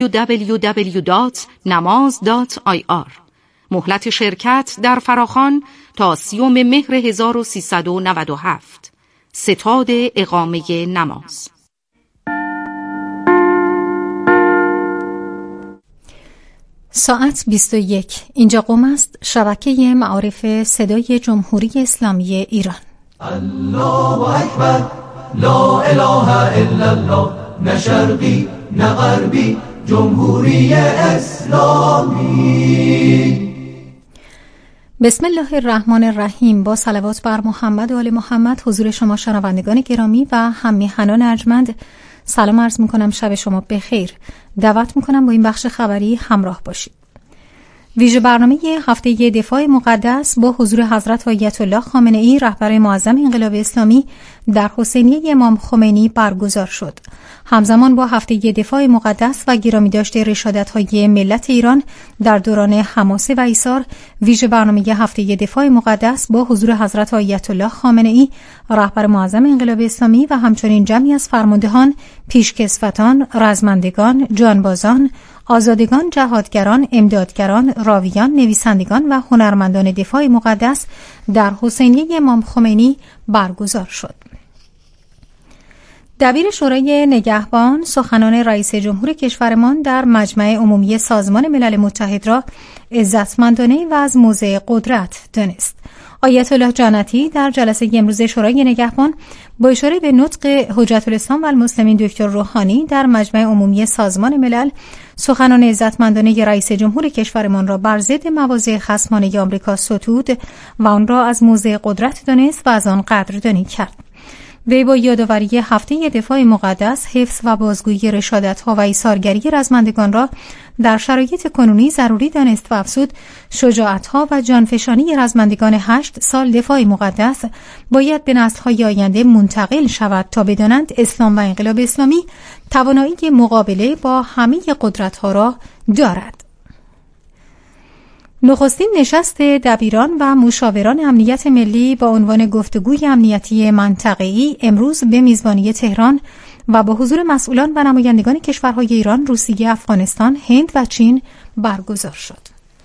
www.namaz.ir. مهلت شرکت در فراخوان تا 30 مهر 1397. ستاد اقامه نماز. ساعت 21. اینجا قم است، شبکه معارف صدای جمهوری اسلامی ایران. الله اکبر، لا اله الا الله، نه شرقی نه غربی، جمهوری اسلامی. بسم الله الرحمن الرحیم. با صلوات بر محمد و آل محمد حضور شما شنوندگان گرامی و هم میهنان ارجمند سلام عرض میکنم. شب شما بخیر. دعوت میکنم با این بخش خبری همراه باشید. ویژه برنامه هفته دفاع مقدس با حضور حضرت آیت الله خامنه ای رهبر معظم انقلاب اسلامی در حسینیه امام خمینی برگزار شد. همزمان با هفته دفاع مقدس و گرامی داشته رشادت‌های ملت ایران در دوران حماسه و ایثار، ویژه برنامه هفته دفاع مقدس با حضور حضرت آیت الله خامنه ای رهبر معظم انقلاب اسلامی و همچنین جمعی از فرماندهان، پیشکسوتان، رزمندگان، جانبازان، آزادگان، جهادگران، امدادگران، راویان، نویسندگان و هنرمندان دفاع مقدس در حسینیه امام خمینی برگزار شد. دبیر شورای نگهبان سخنان رئیس جمهور کشورمان در مجمع عمومی سازمان ملل متحد را عزتمندانه و از موضع قدرت دانست. آیت الله جنتی در جلسه امروز شورای نگهبان با اشاره به نطق حجت الاسلام و المسلمین دکتر روحانی در مجمع عمومی سازمان ملل سخنان عزتمندانه رئیس جمهور کشورمان را بر ضد مواضع خصمانه آمریکا ستود و آن را از موضع قدرت دانست و از آن قدردانی کرد. وی با یادآوری هفته دفاع مقدس، حفظ و بازگویی رشادت‌ها و ایثارگری رزمندگان را در شرایط کنونی ضروری دانست و افزود شجاعت‌ها و جانفشانی رزمندگان 8 سال دفاع مقدس باید به نسل‌های آینده منتقل شود تا بدانند اسلام و انقلاب اسلامی توانایی مقابله با همه قدرت‌ها را دارد. نخستین نشست دبیران و مشاوران امنیت ملی با عنوان گفتگوی امنیتی منطقه‌ای امروز به میزبانی تهران و با حضور مسئولان و نمایندگان کشورهای ایران، روسیه، افغانستان، هند و چین برگزار شد.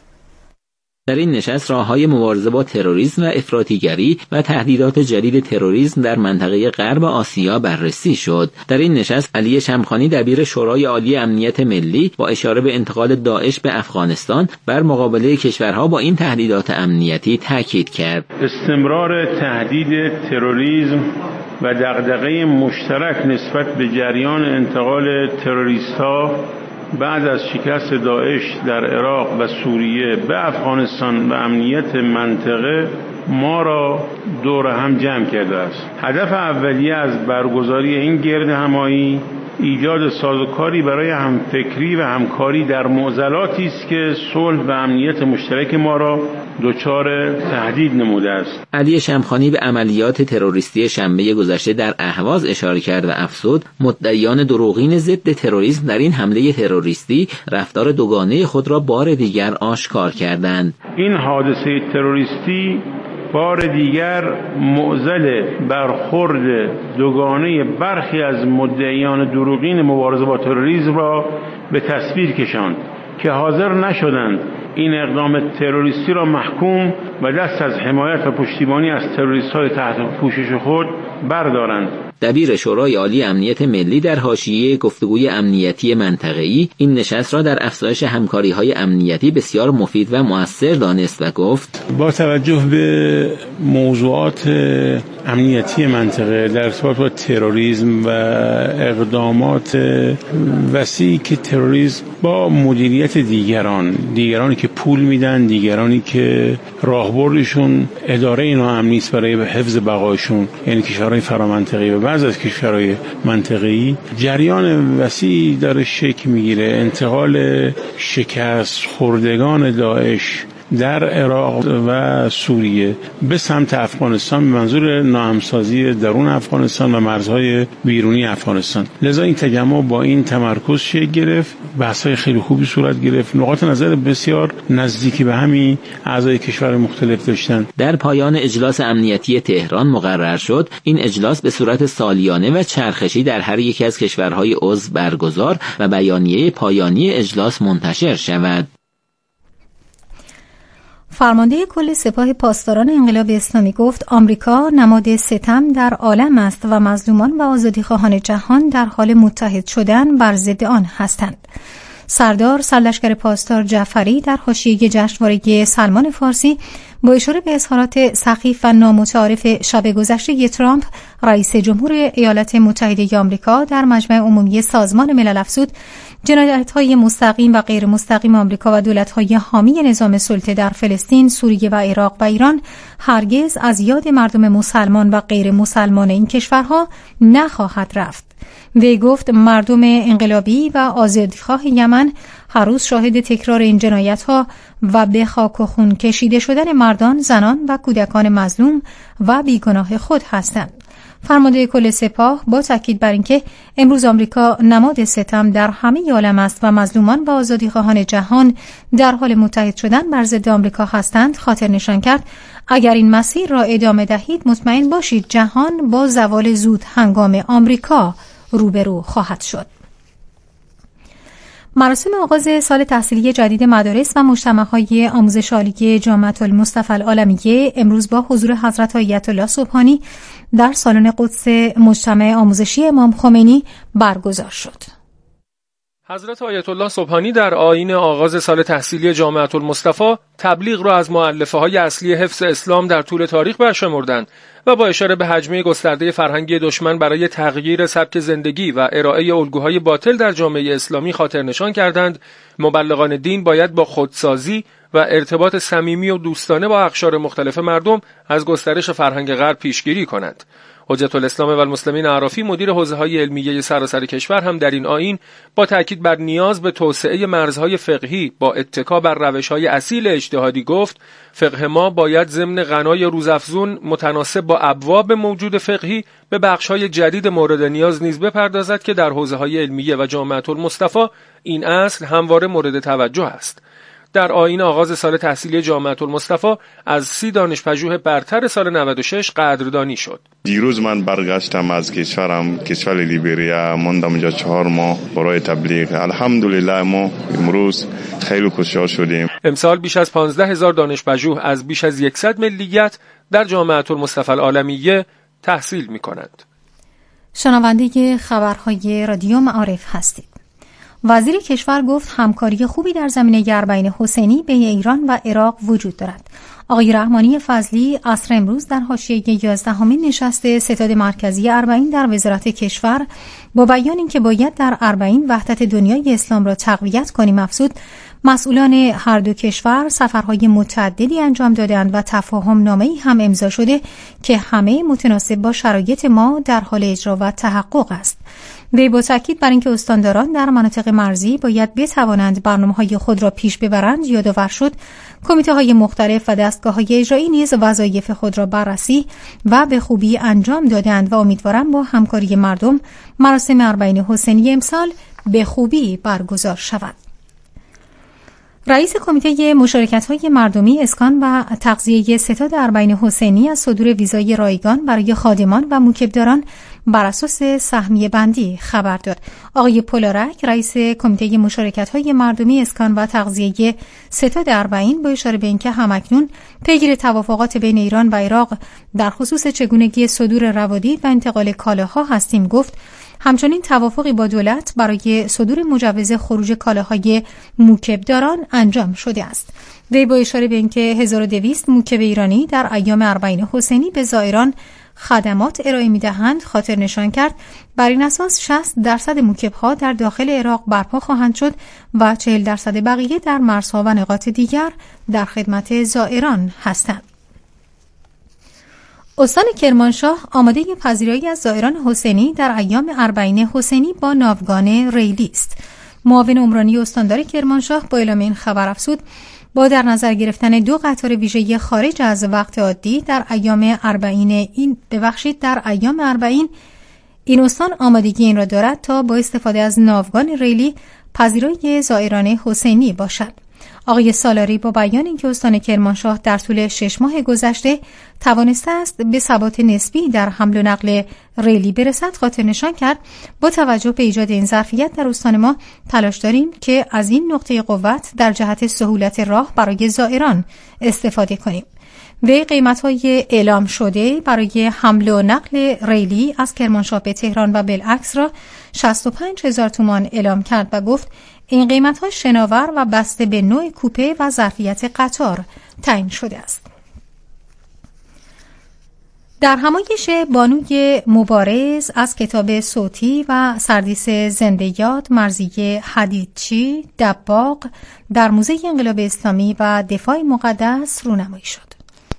در این نشست راه‌های مبارزه با تروریسم و افراطیگری و تهدیدات جدید تروریسم در منطقه غرب آسیا بررسی شد. در این نشست علی شمخانی دبیر شورای عالی امنیت ملی با اشاره به انتقال داعش به افغانستان بر مقابله کشورها با این تهدیدات امنیتی تاکید کرد. استمرار تهدید تروریسم و دغدغه مشترک نسبت به جریان انتقال تروریست‌ها بعد از شکست داعش در عراق و سوریه به افغانستان و امنیت منطقه ما را دور هم جمع کرده است. هدف اولیه از برگزاری این گرد همایی ایجاد سازوکاری برای همفکری و همکاری در معضلاتی است که صلح و امنیت مشترک ما را دچار تهدید نموده است. علی شمخانی به عملیات تروریستی شنبه گذشته در اهواز اشاره کرد و افزود مدعیان دروغین ضد تروریسم در این حمله تروریستی رفتار دوگانه خود را بار دیگر آشکار کردند. این حادثه تروریستی بار دیگر معضل برخورد دوگانه برخی از مدعیان دروغین مبارزه با تروریسم را به تصویر کشاند که حاضر نشدند این اقدام تروریستی را محکوم و دست از حمایت و پشتیبانی از تروریست‌های تحت پوشش خود بردارند. دبیر شورای عالی امنیت ملی در حاشیه گفتگوی امنیتی منطقه‌ای این نشست را در افزایش همکاری‌های امنیتی بسیار مفید و مؤثر دانست و گفت با توجه به موضوعات امنیتی منطقه در ارتباط با تروریسم و اقدامات وسیعی که تروریسم با مدیریت دیگرانی که پول میدن، دیگرانی که راهبردشون اداره ناامنی است برای حفظ بقایشون، یعنی کشورهای فرامنطقه‌ای و بعض از کشورهای منطقه‌ای، جریان وسیعی داره شکل میگیره. انتقال شکست خوردگان داعش در عراق و سوریه به سمت افغانستان به منظور ناهمسازی درون افغانستان و مرزهای بیرونی افغانستان. لذا این تجمع با این تمرکز شکل گرفت، بحث‌های خیلی خوبی صورت گرفت، نقاط نظر بسیار نزدیکی به همین اعضای کشور مختلف داشتند. در پایان اجلاس امنیتی تهران مقرر شد این اجلاس به صورت سالیانه و چرخشی در هر یک از کشورهای عضو برگزار و بیانیه پایانی اجلاس منتشر شود. فرمانده کل سپاه پاسداران انقلاب اسلامی گفت آمریکا نماد ستم در عالم است و مظلومان و آزادیخواهان جهان در حال متحد شدن بر ضد آن هستند. سردار سرلشکر پاسدار جعفری در حاشیه جشنواره سلمان فارسی با اشاره به اظهارات سخیف و نامتعارف شب گذشته ترامپ رئیس جمهور ایالات متحده آمریکا در مجمع عمومی سازمان ملل افزود جنایت‌های مستقیم و غیر مستقیم آمریکا و دولت‌های حامی نظام سلطه در فلسطین، سوریه و عراق و ایران هرگز از یاد مردم مسلمان و غیر مسلمان این کشورها نخواهد رفت. وی گفت مردم انقلابی و آزادیخواه یمن هر روز شاهد تکرار این جنایت‌ها و به خاک و خون کشیده شدن مردان، زنان و کودکان مظلوم و بیگناه خود هستند. فرمانده کل سپاه با تاکید بر اینکه امروز آمریکا نماد ستم در همه عالم است و مظلومان و آزادیخواهان جهان در حال متحد شدن بر ضد آمریکا هستند، خاطر نشان کرد اگر این مسیر را ادامه دهید مطمئن باشید جهان با زوال زود هنگام آمریکا روبرو خواهد شد. مراسم آغاز سال تحصیلی جدید مدارس و مجتمع‌های آموزش عالی جامعة المصطفى العالمیه امروز با حضور حضرت آیت الله سبحانی در سالن قدس مجتمع آموزشی امام خمینی برگزار شد. حضرت آیت الله سبحانی در آیین آغاز سال تحصیلی جامعة المصطفى تبلیغ را از مؤلفه‌های اصلی حفظ اسلام در طول تاریخ برشمردند و با اشاره به حجمه گسترده فرهنگی دشمن برای تغییر سبک زندگی و ارائه الگوهای باطل در جامعه اسلامی خاطر نشان کردند مبلغان دین باید با خودسازی و ارتباط صمیمی و دوستانه با اقشار مختلف مردم از گسترش فرهنگ غرب پیشگیری کنند. حجت الاسلام و المسلمین عرافی مدیر حوزه‌های علمیه سراسر کشور هم در این آیین با تاکید بر نیاز به توسعه مرزهای فقهی با اتکا بر روش‌های اصیل اجتهادی گفت فقه ما باید ضمن غنای روزافزون متناسب با ابواب موجود فقهی به بخش‌های جدید مورد نیاز نیز بپردازد که در حوزه‌های علمیه و جامعة المصطفى این اصل همواره مورد توجه است. در آیین آغاز سال تحصیلی جامعة المصطفى از 30 دانشپژوه برتر سال 96 قدردانی شد. دیروز من برگشتم از کشورم، کشور لیبریا، ماندم اونجا 4 ماه برای تبلیغ. الحمدلله ما امروز خیلی خوشحال شدیم. امسال بیش از 15,000 دانشپژوه از بیش از 100 ملیت در جامعة المصطفى العالمیه تحصیل می‌کنند. شنونده خبرهای رادیو معارف هستید. وزیر کشور گفت همکاری خوبی در زمینه اربعین حسینی بین ایران و عراق وجود دارد. آقای رحمانی فضلی عصر امروز در حاشیه 11مین نشست ستاد مرکزی اربعین در وزارت کشور با بیان اینکه باید در اربعین وحدت دنیای اسلام را تقویت کنیم افزود مسئولان هر دو کشور سفرهای متعددی انجام دادند و تفاهم نامه‌ای هم امضا شده که همه متناسب با شرایط ما در حال اجرا و تحقق است. وی با تاکید بر اینکه استانداران در مناطق مرزی باید بتوانند برنامه‌های خود را پیش ببرند یادآور شد کمیته‌های مختلف و دستگاه‌های اجرایی نیز وظایف خود را بررسی و به خوبی انجام دادند و امیدوارم با همکاری مردم مراسم اربعین حسینی امسال به خوبی برگزار شود. رئیس کمیته مشارکت‌های مردمی اسکان و تغذیه ستاد اربعین حسینی از صدور ویزای رایگان برای خادمان و موکبداران بر اساس سهمیه بندی خبر داد. آقای پولارک رئیس کمیته مشارکت‌های مردمی اسکان و تغذیه ستاد اربعین با اشاره به اینکه همکنون پیگیر توافقات بین ایران و عراق در خصوص چگونگی صدور روادید و انتقال کالاها هستیم گفت همچنین توافقی با دولت برای صدور مجوز خروج کالاهای موکبداران انجام شده است. وی با اشاره به اینکه 1200 موکب ایرانی در ایام اربعین حسینی به زائران خدمات ارائه می‌دهند خاطر نشان کرد بر این اساس 60% موکب‌ها در داخل عراق برپا خواهند شد و 40% بقیه در مرزها و نقاط دیگر در خدمت زائران هستند. استان کرمانشاه آماده پذیرایی از زائران حسینی در ایام اربعین حسینی با ناوگان ریلی است. معاون عمرانی استاندار کرمانشاه با اعلام این خبر افزود با در نظر گرفتن 2 قطار ویژه خارج از وقت عادی در ایام 40 این استان آمادگی این را دارد تا با استفاده از ناوگان ریلی پذیرای زائران حسینی باشد. آقای سالاری با بیان اینکه استان کرمانشاه در طول 6 ماه گذشته توانسته است به ثبات نسبی در حمل و نقل ریلی برسد، خاطر نشان کرد با توجه به ایجاد این ظرفیت در استان ما تلاش داریم که از این نقطه قوت در جهت سهولت راه برای زائران استفاده کنیم. وی قیمت‌های اعلام شده برای حمل و نقل ریلی از کرمانشاه به تهران و بالعکس را 65,000 تومان اعلام کرد و گفت این قیمت‌ها شناور و بسته به نوع کوپه و ظرفیت قطار تعیین شده است. در همایش بانوی مبارز از کتاب صوتی و سردیس زنده یاد مرضیه حدیدچی دباغ در موزه انقلاب اسلامی و دفاع مقدس رونمایی شد.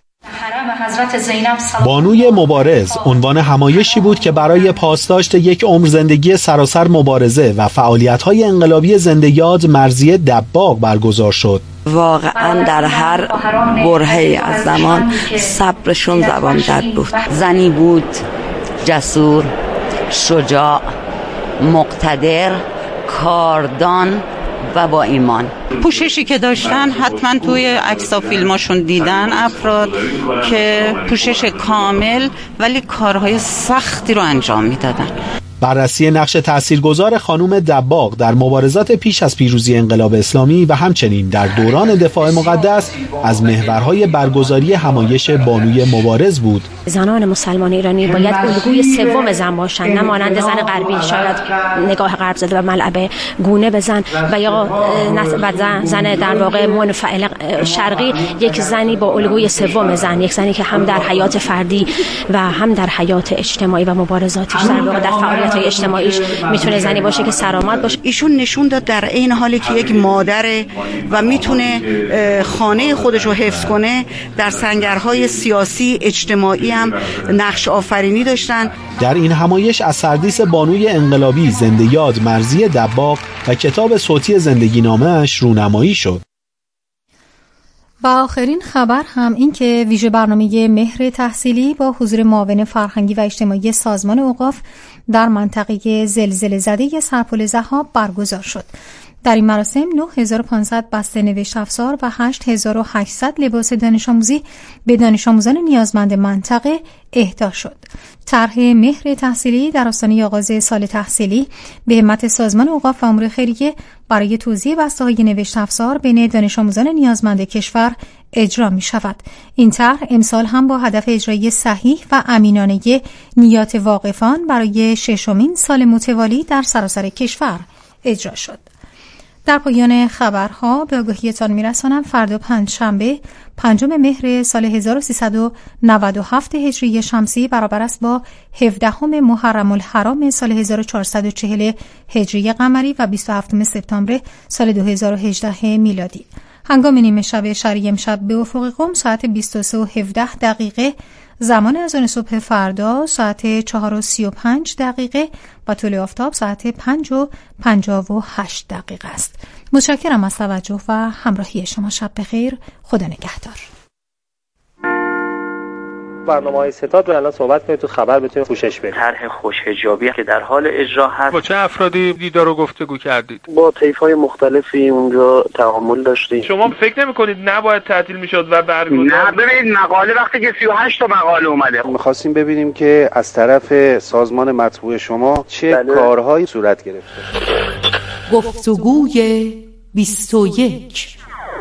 بانوی مبارز عنوان همایشی بود که برای پاسداشت یک عمر زندگی سراسر مبارزه و فعالیت‌های انقلابی زنده یاد مرضیه دباغ برگزار شد. واقعا در هر برهه‌ای از زمان صبرشون زبان زد بود. زنی بود جسور، شجاع، مقتدر، کاردان و با ایمان. پوششی که داشتن حتما توی عکس و فیلماشون دیدن افراد که پوشش کامل ولی کارهای سختی رو انجام میدادن. بررسی نقش تاثیرگذار خانم دباغ در مبارزات پیش از پیروزی انقلاب اسلامی و همچنین در دوران دفاع مقدس از محورهای برگزاری همایش بانوی مبارز بود. زنان مسلمان ایرانی باید الگوی سوم زن باشند، نه مانند زن غربی شاید نگاه غرب زده و ملعب گونه بزن و یا زن در واقع منفعل شرقی، یک زنی با الگوی سوم زن، یک زنی که هم در حیات فردی و هم در حیات اجتماعی و مبارزاتش در واقع در فعالیت اجتماعیش میتونه زنی باشه که سرآمد باشه. ایشون نشون داد در این حالی که یک مادره و میتونه خانه خودش رو حفظ کنه، در سنگرهای سیاسی اجتماعی هم نقش آفرینی داشتن. در این همایش از سردیس بانوی انقلابی زنده یاد مرضیه دباغ و کتاب صوتی زندگی نامه‌اش رونمایی شد. و آخرین خبر هم این که ویژه برنامه مهر تحصیلی با حضور معاون فرهنگی و اجتماعی سازمان اوقاف در منطقه زلزله زده سرپل ضحاب برگزار شد. در این مراسم 9500 بسته نوشت افزار و 8800 لباس دانش آموزی به دانش آموزان نیازمند منطقه اهدا شد. طرح مهر تحصیلی در آستانه آغاز سال تحصیلی به همت سازمان اوقاف و امور خیریه برای توزیع بسته‌های نوشت افزار بین دانش آموزان نیازمند کشور اجرا می شود. این طرح امسال هم با هدف اجرایی صحیح و امینانه نیات واقفان برای 6مین سال متوالی در سراسر کشور اجرا شد. در پایان خبرها به آگاهیتان می‌رسانم فردا پنجشنبه 5 مهر سال 1397 هجری شمسی برابر است با 17 محرم الحرام سال 1440 هجری قمری و 27 سپتامبر سال 2018 میلادی. هنگام نیمه شب شرعی امشب به افق قم ساعت 23:17 زمان اذان صبح فردا ساعت 4:35 و طلوع آفتاب ساعت 5:58 است. متشکرم از توجه و همراهی شما. شب بخیر. خدا نگهدار. برنامه‌های ستاد رو الان صحبت کنید تو خبر بتونید پوشش بدید. طرح خوش‌حجابی که در حال اجرا هست. با چه افرادی دیدار و گفتگو کردید؟ با طیف‌های مختلفی اونجا تعامل داشتیم. شما فکر نمی‌کنید نباید تعطیل می‌شد و برگزار؟ نه ببینید مقاله وقتی که 38 تا مقاله اومده. می‌خواستیم ببینیم که از طرف سازمان مطبوع شما چه کارهایی صورت گرفته. گفتگوی 21.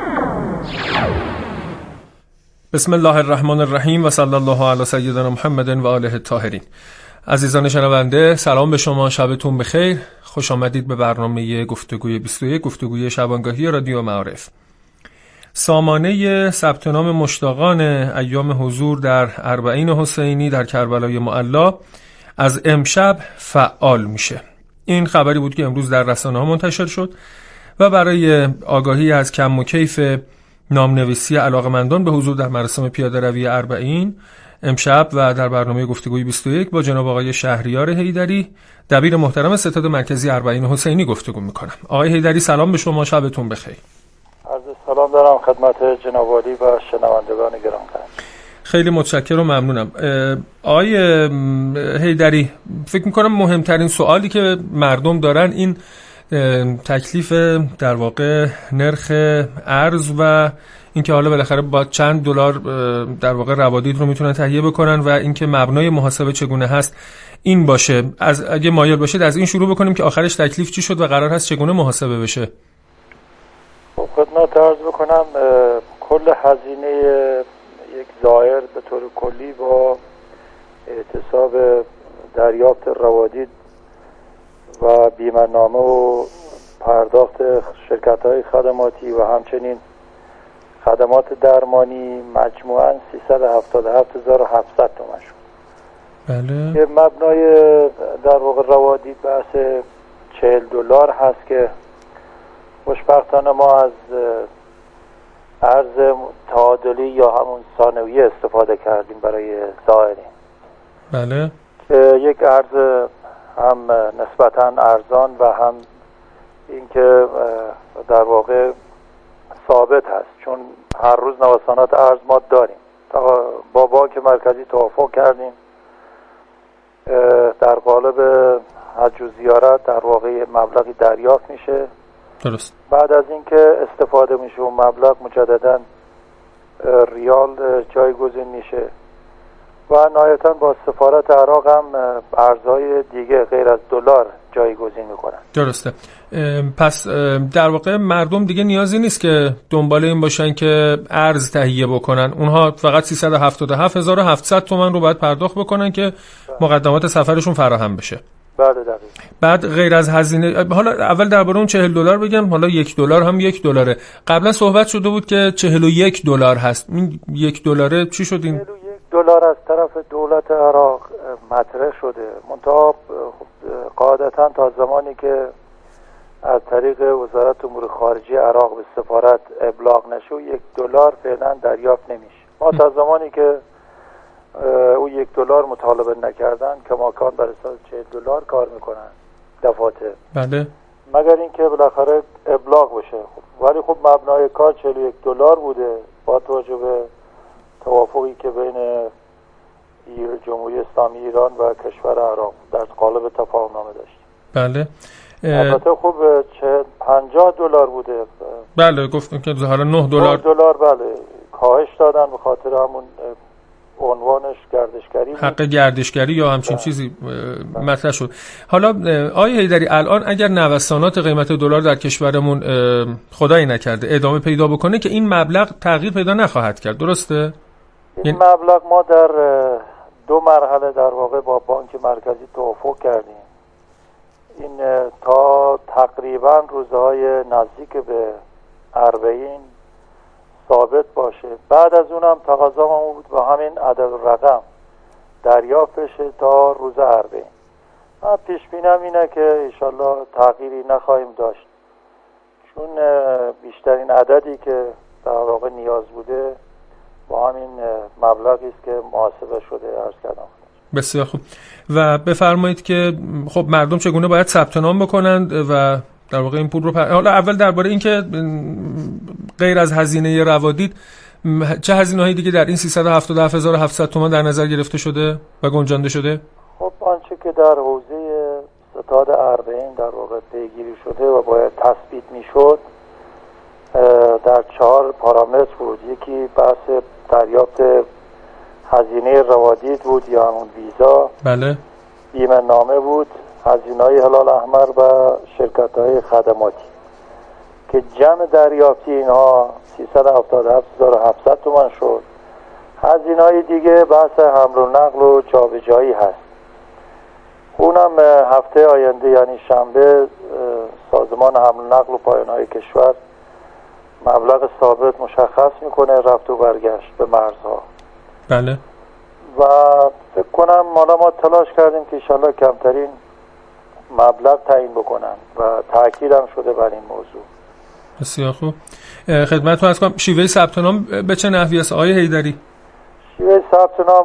بسم الله الرحمن الرحیم و صلی الله علی سیدنا محمد و آله الطاهرین. عزیزان شنونده، سلام به شما، شبتون بخیر. خوش آمدید به برنامه گفتگوی 21، گفتگوی شبانگاهی رادیو معارف. سامانه ثبت نام مشتاقان ایام حضور در 40 حسینی در کربلای معلی از امشب فعال میشه. این خبری بود که امروز در رسانه‌ها منتشر شد و برای آگاهی از کم و کیف نامنویسی علاقمندان به حضور در مراسم پیاده روی 40 امشب و در برنامه گفتگوی 21 با جناب آقای شهریار حیدری، دبیر محترم ستاد مرکزی 40 حسینی گفتگو میکنم. آقای حیدری سلام به شما، شبتون بخیر. عرض سلام دارم خدمت جناب عالی و شنوندگان گرامی. خیلی متشکرم و ممنونم. آقای حیدری، فکر میکنم مهمترین سوالی که مردم دارن این تکلیف در واقع نرخ ارز و اینکه حالا بالاخره با چند دلار در واقع روادید رو میتونن تهیه بکنن و اینکه مبنای محاسبه چگونه هست این باشه. اگه مایل باشید از این شروع بکنیم که آخرش تکلیف چی شد و قرار هست چگونه محاسبه بشه. خب خدمت عرض بکنم کل هزینه یک زائر به طور کلی با احتساب دریافت روادید و بیمه‌نامه و پرداخت شرکت‌های خدماتی و همچنین خدمات درمانی مجموعاً 377,700 تومان شد. بله. که مبنای در واقع روادید بحث $40 هست که خوشبختانه ما از ارز تعادلی یا همون ثانویه استفاده کردیم برای زائرین. بله. که یک ارز هم نسبتاً ارزان و هم اینکه در واقع ثابت هست، چون هر روز نوسانات ارز ما داریم. با بانک مرکزی توافق کردیم در قالب حج و زیارت در واقع مبلغی دریافت میشه. درست. بعد از اینکه استفاده میشه اون مبلغ مجددا ریال جایگزین میشه و نهایتا با سفارت عراق هم ارزهای دیگه غیر از دلار جایگزین میکنن. درسته. پس در واقع مردم دیگه نیازی نیست که دنبال این باشن که ارز تهیه بکنن، اونها فقط 377,700 تومان رو باید پرداخت بکنن که مقدمات سفرشون فراهم بشه. بله دقیقاً. بعد غیر از هزینه، حالا اول درباره اون $40 بگم، حالا $1 هم $1. قبلا صحبت شده بود که $41 هست. این $1 چی شد؟ این $41 از طرف دولت عراق مطرح شده، منتها قاعدتا تا زمانی که از طریق وزارت امور خارجه عراق به سفارت ابلاغ نشه $1 فعلا دریافت نمیشه. ما تا زمانی که او $1 مطالبه نکردن کماکان بر اساس $40 کار میکنن دفاتر. بله. مگر اینکه بالاخره ابلاغ بشه. ولی خب مبنای کار $41 بوده با توجه به توافقی که بین جمهوری اسلامی ایران و کشور عراق در قالب تفاهم نامه داشت. بله. البته خب $50 بوده. بله گفتم که حالا $9 بله کاهش دادن به خاطر همون عنوانش گردشگری بود. حق گردشگری یا همچین چیزی مطرح شد. حالا آقای حیدری الان اگر نوسانات قیمت دلار در کشورمون خدایی نکرده ادامه پیدا بکنه که این مبلغ تغییر پیدا نخواهد کرد، درسته؟ این مبلغ ما در 2 مرحله در واقع با بانک مرکزی توافق کردیم. این تا تقریبا روزهای نزدیک به 40 ثابت باشه. بعد از اونم تقاضا ما بود با همین عدد رقم دریافت بشه تا روز 40. من پیش بینم اینه که انشالله تغییری نخواهیم داشت، چون بیشترین عددی که در واقع نیاز بوده با همین مبلغی است که محاسبه شده عرض کردم. بسیار خوب. و بفرمایید که خب مردم چگونه باید ثبت نام بکنند و در واقع این پول رو حالا اول درباره این که غیر از هزینه روادید چه هزینه‌های دیگه در این 377,700 تومان در نظر گرفته شده و گنجانده شده؟ خب آنچه که در حوزه ستاد 40 در واقع پیگیری شده و باید تثبیت میشد در 4 پارامتر بود. یکی بحث دریافت هزینه روادید بود یا همون ویزا. بله. بیمه نامه بود، هزینه‌های هلال احمر و شرکت‌های خدماتی که جمع دریافتی اینها 377,700 تومان شد. هزینه‌های دیگه بحث حمل و نقل و جابجایی هست. اونم هفته آینده یعنی شنبه سازمان حمل و نقل و پایان‌های کشور مبلغ ثابت مشخص میکنه رفت و برگشت به مرزها. بله. و فکر کنم حالا ما تلاش کردیم که انشالله کمترین مبلغ تعیین بکنن و تأکید هم شده بر این موضوع. بسیار خوب. خدمتتون عرض کنم شیوه ثبت نام به چه نحوی است آقای حیدری؟ شیوه ثبت نام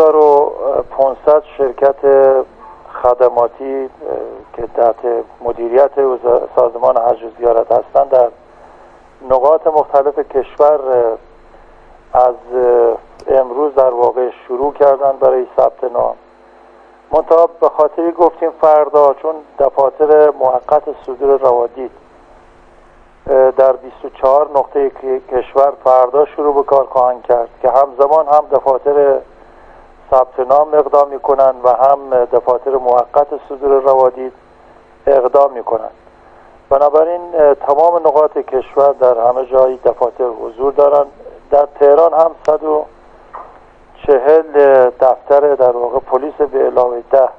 2500 شرکت خدماتی که تحت مدیریت سازمان حج و زیارت هستند در نقاط مختلف کشور از امروز در واقع شروع کردن برای ثبت نام. منتها به خاطری گفتیم فردا، چون دفاتر موقت صدور روادید در 24 نقطه کشور فردا شروع به کار خواهند کرد که همزمان هم دفاتر ثبت نام اقدام میکنن و هم دفاتر موقت صدور روادید اقدام میکنن. بنابراین تمام نقاط کشور در همه جای دفاتر حضور دارن. در تهران هم 140 دفتر در واقع پلیس به علاوه 10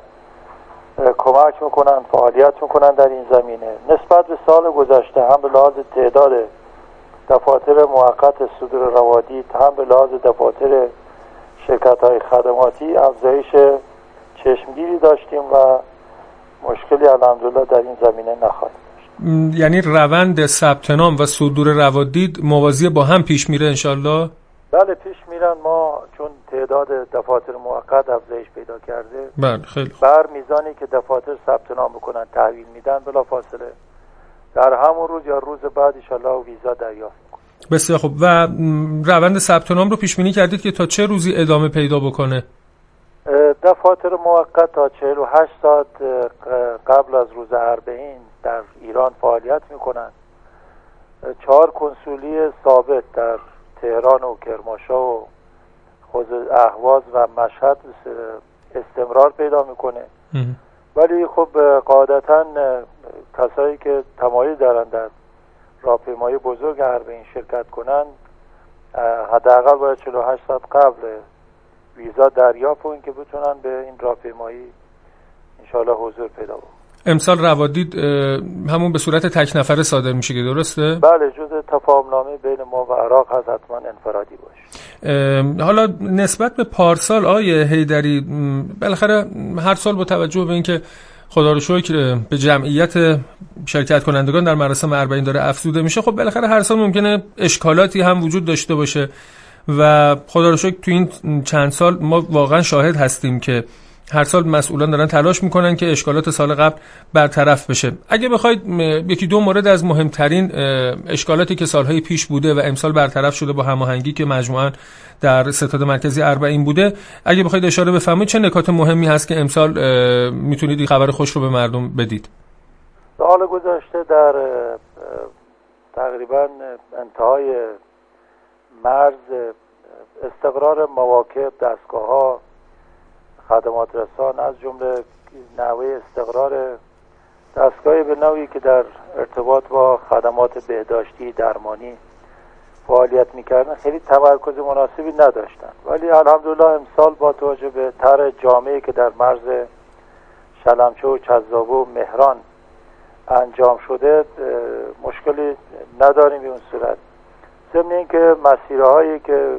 کمک میکنن، فعالیت میکنن در این زمینه. نسبت به سال گذشته هم به لحاظ تعداد دفاتر موقت صدور روادید هم به لحاظ دفاتر شرکت‌های خدماتی افزایش چشمگیری داشتیم و مشکلی الحمدلله در این زمینه نخواهیم داشت. یعنی روند ثبت نام و صدور روادید موازی با هم پیش میره انشالله؟ بله پیش میرن. ما چون تعداد دفاتر موقت افزایش پیدا کرده، بله خیلی بر میزانی که دفاتر ثبت نام بکنن تحویل میدن بلافاصله در همون روز یا روز بعد انشالله ویزا دریافت میکنن. بسیار خوب. و روند ثبت نام رو پیش بینی کردید که تا چه روزی ادامه پیدا بکنه؟ دفاتر موقت تا 48 ساعت قبل از روز اربعین در ایران فعالیت میکنن. 4 کنسولی ثابت در تهران و کرمانشاه و اهواز و مشهد استمرار پیدا میکنه. ولی خب قاعدتا کسایی که تمایل دارن در راهپیمایی بزرگ اربعین شرکت کنن حداقل باید 48 ساعت قبل ویزا دریافت کنن که بتونن به این راهپیمایی انشالله حضور پیدا کنن. امسال روادید همون به صورت تک نفره صادر میشه که درسته؟ بله جزء تفاهمنامه بین ما و عراق هست، حتما انفرادی باشه. حالا نسبت به پارسال آیه حیدری، بالاخره هر سال با توجه به اینکه خدا رو شکر به جمعیت شرکت کنندگان در مراسم اربعین داره افزوده میشه، خب بالاخره هر سال ممکنه اشکالاتی هم وجود داشته باشه و خدا رو شکر تو این چند سال ما واقعا شاهد هستیم که هر سال مسئولان دارن تلاش میکنن که اشکالات سال قبل برطرف بشه. اگه بخواید یکی دو مورد از مهمترین اشکالاتی که سالهای پیش بوده و امسال برطرف شده با هماهنگی که مجموعاً در ستاد مرکزی اربعین بوده، اگه بخواید اشاره بفرمایید چه نکات مهمی هست که امسال میتونید این خبر خوش رو به مردم بدید؟ سال گذشته در تقریباً انتهای مرز استقرار مواقع دستگاه‌ها خدمات رسان از جمله نحوه استقرار دستگاهی به نوعی که در ارتباط با خدمات بهداشتی درمانی فعالیت میکردن خیلی تمرکز مناسبی نداشتن. ولی الحمدلله امسال با توجه به طرح جامعی که در مرز شلمچه و چذابه و مهران انجام شده مشکلی نداریم به اون صورت. ضمن اینکه مسیرهایی که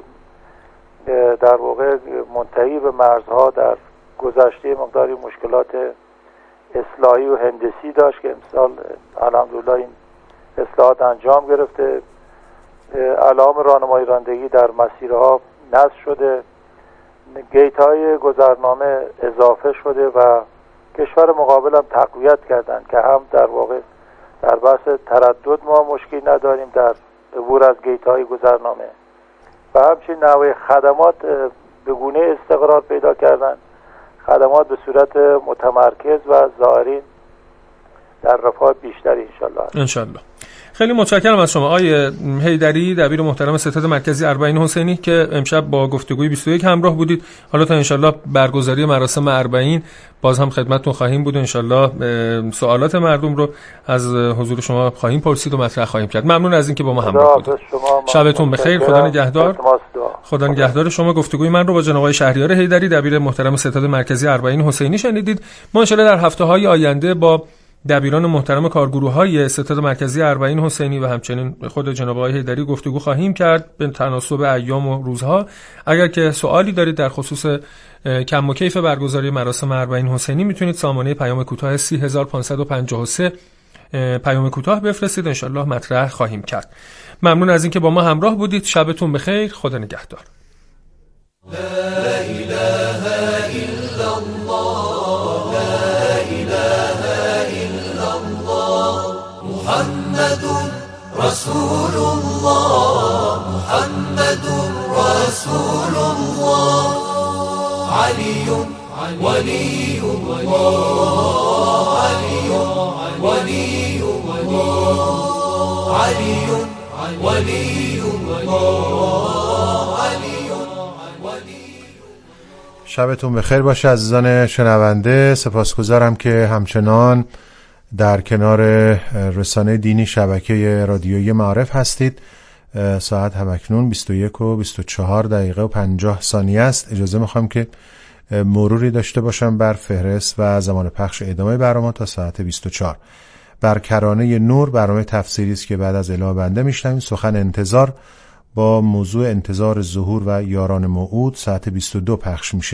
در واقع منتهی به مرزها در گذشته مقداری مشکلات اصلاحی و هندسی داشت که امسال الحمدلله این اصلاحات انجام گرفته. علائم راهنمایی رانندگی در مسیرها نصب شده، گیت های گذرنامه اضافه شده و کشور مقابل هم تقویت کردند که هم در واقع در بحث تردد ما مشکلی نداریم در عبور از گیت های گذرنامه و همچنین نحوه خدمات به گونه استقرار پیدا کردن، خدمات به صورت متمرکز و ظاهری در رفاه بیشتری انشالله. خیلی متشکرم از شما آقای حیدری، دبیر محترم ستاد مرکزی اربعین حسینی که امشب با گفتگوی 21 همراه بودید. حالا تا انشالله برگزاری مراسم اربعین باز هم خدمتتون خواهیم بود، انشالله سوالات مردم رو از حضور شما خواهیم پرسید و مطرح خواهیم کرد. ممنون از اینکه با ما همراه بودید. شبتون بخیر، خدا نگهدار. خدا نگهدار شما. گفتگوی من رو با جناب آقای شهریار حیدری، دبیر محترم ستاد مرکزی اربعین حسینی شنیدید. ما انشالله در هفته‌های آینده با دبیران محترم کارگروه‌های ستاد مرکزی اربعین حسینی و همچنین خود جناب آقای حیدری گفتگو خواهیم کرد به تناسب ایام و روزها. اگر که سوالی دارید در خصوص کم و کیف برگزاری مراسم اربعین حسینی میتونید سامانه پیام کوتاه 30553 پیام کوتاه بفرستید، انشالله مطرح خواهیم کرد. ممنون از اینکه با ما همراه بودید. شبتون بخیر، خدا نگهدار. لا اله الا الله، لا اله الا الله، محمد رسول الله محمد رسول الله علي ولي الله علي ولي الله علي ولي الله علي. شبتون بخیر باشه عزیزان شنونده. سپاسگزارم که همچنان در کنار رسانه دینی شبکه رادیویی معارف هستید. ساعت همکنون 21:24 است. اجازه میخوام که مروری داشته باشم بر فهرست و زمان پخش ادامه برنامه تا ساعت 24. بر کرانه نور برنامه تفسیری است که بعد از اعلام بنده میشنویم. سخن انتظار با موضوع انتظار ظهور و یاران موعود ساعت 22 پخش میشه.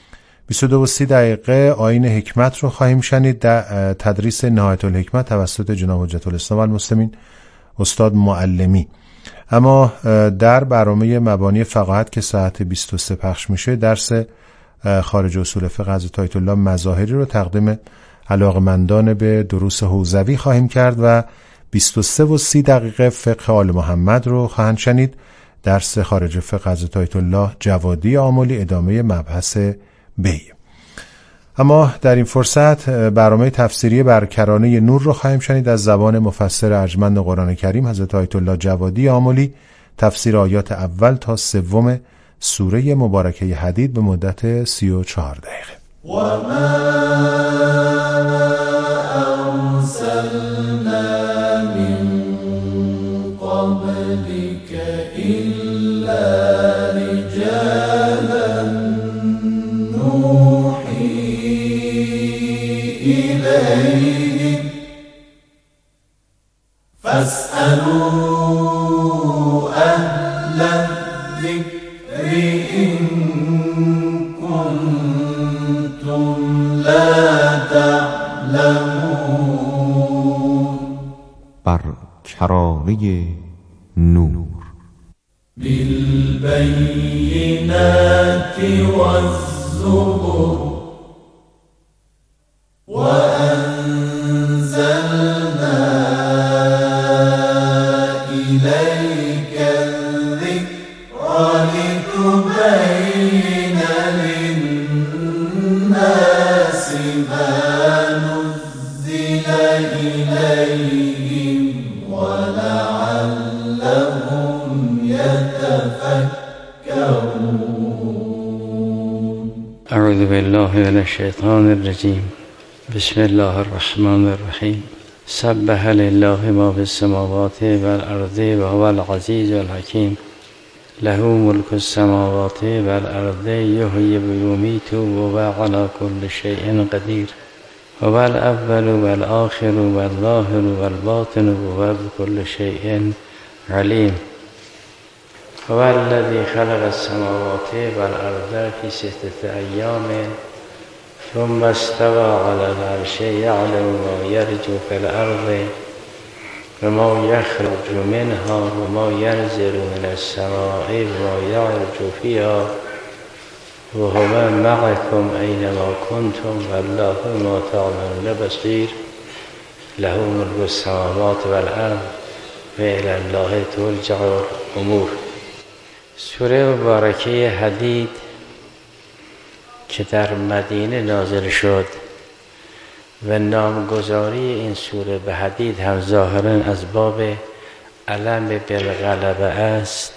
22:30 آیین حکمت رو خواهیم شنید. در تدریس نهایت الحکمت توسط جناب حجت الاسلام والمسلمین استاد معلمی. اما در برنامه مبانی فقاهت که ساعت 23 پخش میشه درس خارج اصول فقه حضرت آیت الله مظاهری رو تقدیم علاقمندان به دروس حوزوی خواهیم کرد و 23:30 فقه آل محمد رو خواهند شنید. درس خارج فقه حضرت آیت الله جوادی آملی ادامه مبحث بی. اما در این فرصت برنامه تفسیری بر کرانه نور رو خواهیم شنید از زبان مفسر ارجمند قرآن کریم حضرت آیت الله جوادی آملی. تفسیر آیات اول تا سوم سوره مبارکه حدید به مدت 34 دقیقه. و ما ارسلنا من قبلك الا رجالا نوحی الیهم فاسألوا اهل الذکر ان کنتم لا تعلمون. بر کرانه نور بالبینات والزبر وأنزلنا إليك الذكر لتبين للناس ما نزل إليهم ولعلهم يتفكرون. أعوذ بالله من الشيطان الرجيم. بسم الله الرحمن الرحيم. سبح لله ما في السماوات والأرض وهو العزيز الحكيم. له ملك السماوات والأرض يحيي ويميت وهو على كل شيء قدير. هو الأول والآخر والظاهر والباطن وهو بكل شيء عليم. هو الذي خلق السماوات والأرض في 6 أيام ثم استوى على العرش يعلم ما يرج في الأرض وما يخرج منها وما ينزل من السماء وما يعرج فيها وهو معكم أينما كنتم والله ما تعملون بصير. له ملك السماوات والأرض وإلى الله ترجع الأمور. سوره مبارکه حدید که در مدینه نازل شد و نامگذاری این سوره به حدید هم ظاهراً از باب علم بالغلبه است.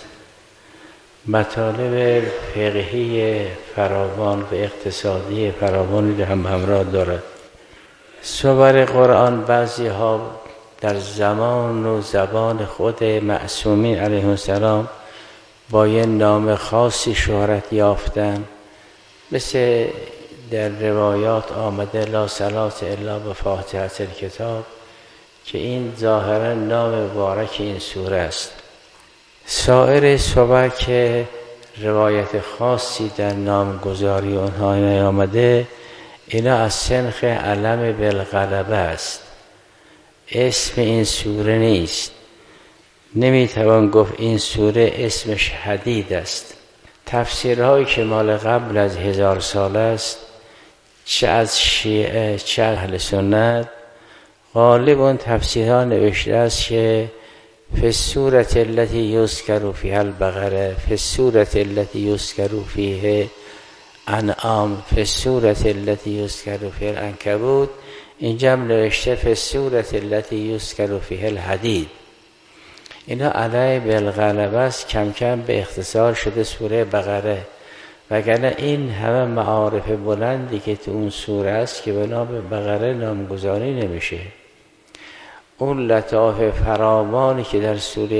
مطالب فقهی فراوان و اقتصادی فراوانی را هم همراه دارد. سور قرآن بعضی ها در زمان و زبان خود معصومین علیهم السلام با یه نام خاصی شهرت یافتن، مثل در روایات آمده لا صلاة الا بفاتحة الکتاب که این ظاهرا نام مبارک این سوره است. سایر سور که روایت خاصی در نامگذاری آنها نیامده، اینا از سنخ علم بالغلبه است. اسم این سوره نیست. نمیتوان گفت این سوره اسمش حدید است. تفسیرهایی که مال قبل از 1000 سال است، چه از شیعه چه اهل سنت، غالب اون تفسیرها نوشته است که فی السورة التي یذکر فیها البقره، فی السورة التي یذکر فیها انعام، فی السورة التي یذکر فیها العنکبوت. اینجا هم نوشته فی السورة التي یذکر فیها الحدید. اینا علیه بالغلبه است، کم کم به اختصار شده سوره بقره، وگرنه این همه معارف بلندی که تو اون سوره است که به نام بقره نامگذاری نمیشه. اون لطاف فراوانی که در سوره